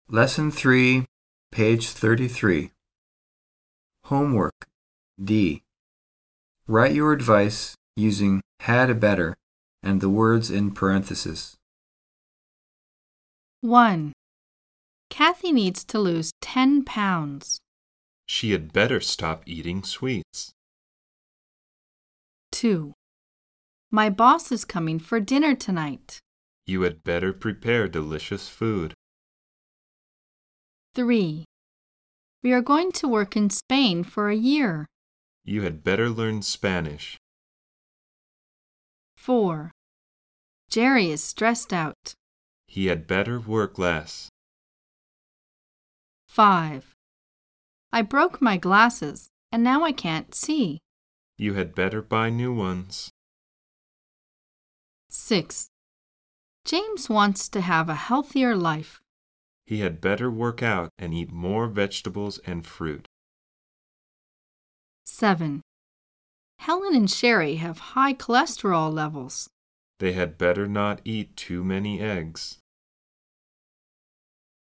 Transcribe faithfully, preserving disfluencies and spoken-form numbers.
Lesson three, page thirty-three. Homework D. Write your advice using had better and the words in parentheses. one. Kathy needs to lose ten pounds. She had better stop eating sweets. two. My boss is coming for dinner tonight. You had better prepare delicious food. three. We are going to work in Spain for a year. You had better learn Spanish. four. Jerry is stressed out. He had better work less. five. I broke my glasses and now I can't see. You had better buy new ones. six. James wants to have a healthier life. He had better work out and eat more vegetables and fruit. seven. Helen and Sherry have high cholesterol levels. They had better not eat too many eggs.